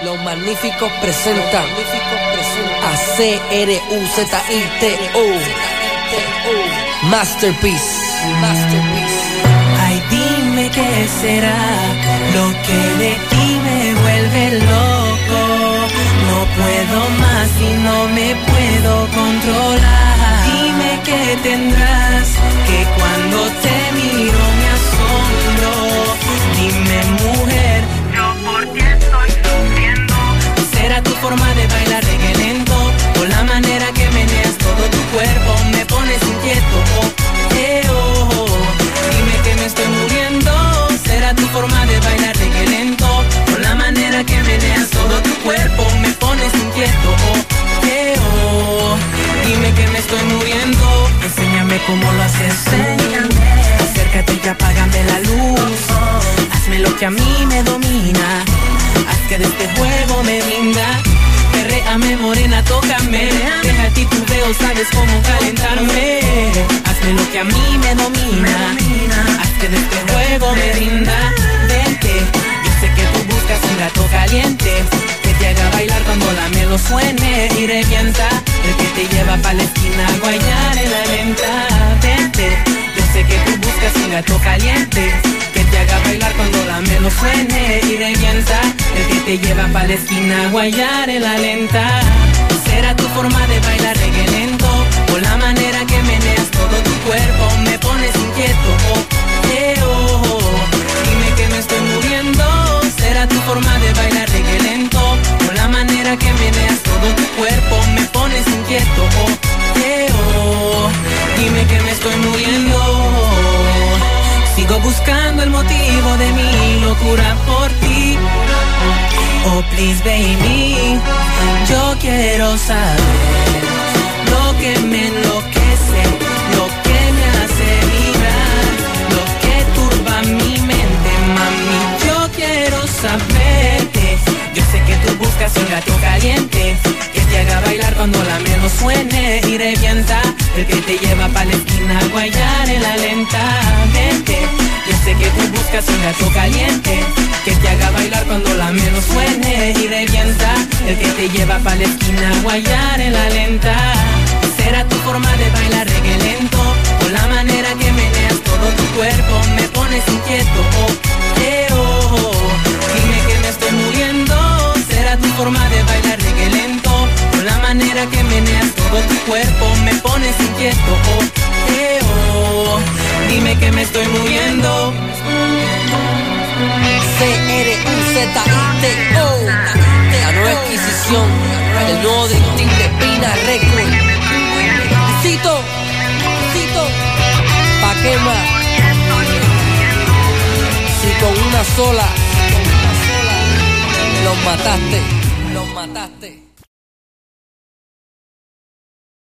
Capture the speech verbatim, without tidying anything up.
Los Magníficos presentan a C R U Z I T O Masterpiece. Masterpiece. Ay, dime qué será lo que de ti me vuelve loco. No puedo más y no me puedo controlar. Dime qué tendrás, que cuando te miro me asombro. Dime, mujer, yo por ti estoy sufriendo. ¿Será tu forma de bailar reggae lento? O la manera que meneas todo tu cuerpo me pones inquieto? Oh, eh, oh, oh. Dime que me estoy muriendo. ¿Será tu forma de bailar reggae lento? O la manera que meneas todo tu cuerpo me pones inquieto? Oh, eh, oh. Dime que me estoy muriendo. Enséñame cómo lo haces, enséñame. Acércate y apágame la luz. Hazme lo que a mí me domina. Haz que de este juego me rinda. Perréame, morena, tócame. Deja a ti tu veo, sabes cómo calentarme. Hazme lo que a mí me domina. Haz que de este juego me rinda. Vente, yo sé que tú buscas un gato caliente que te haga bailar cuando la melo suene y revienta. El que te lleva pa' la esquina a guayar en la lenta. Vente, yo sé que tú buscas un gato caliente que te haga bailar cuando la melo suene y revienta. El que te lleva pa' la esquina a guayar en la lenta. ¿Será tu forma de bailar reggae lento? O la manera que meneas todo tu cuerpo me pones inquieto? Oh, eh, oh, oh. Dime que me estoy muriendo. ¿Será tu forma de bailar reggae lento? O la manera que meneas todo tu cuerpo me pones inquieto? Oh, eh, oh. Dime que me estoy muriendo. Sigo buscando el motivo de mi locura por ti. Oh, please, baby, yo quiero saber lo que me enloquece, lo que me hace vibrar, lo que turba mi mente, mami. Yo quiero saberte. Yo sé que tú buscas un gato caliente que te haga bailar cuando la melo suene y revienta. El que te lleva pa' la esquina a guayar en la lenta. Vente, yo sé que tú buscas un gato caliente que te haga bailar cuando la melo suene y revienta. El que te lleva pa' la esquina a guayar en la lenta. ¿Será tu forma de bailar reggae lento? O la manera que meneas todo tu cuerpo me pones inquieto? Oh, eh, oh, oh. Dime que me estoy muriendo. ¿Será tu forma de bailar reggae lento? O la manera que meneas todo tu cuerpo me pones inquieto? Oh, eh, oh. Dime que me estoy muriendo. C R U Z I T O, la nueva adquisición, el nuevo Dream de Pina Record. Cito, cito, pa' qué más. Si con una sola, los mataste, los mataste.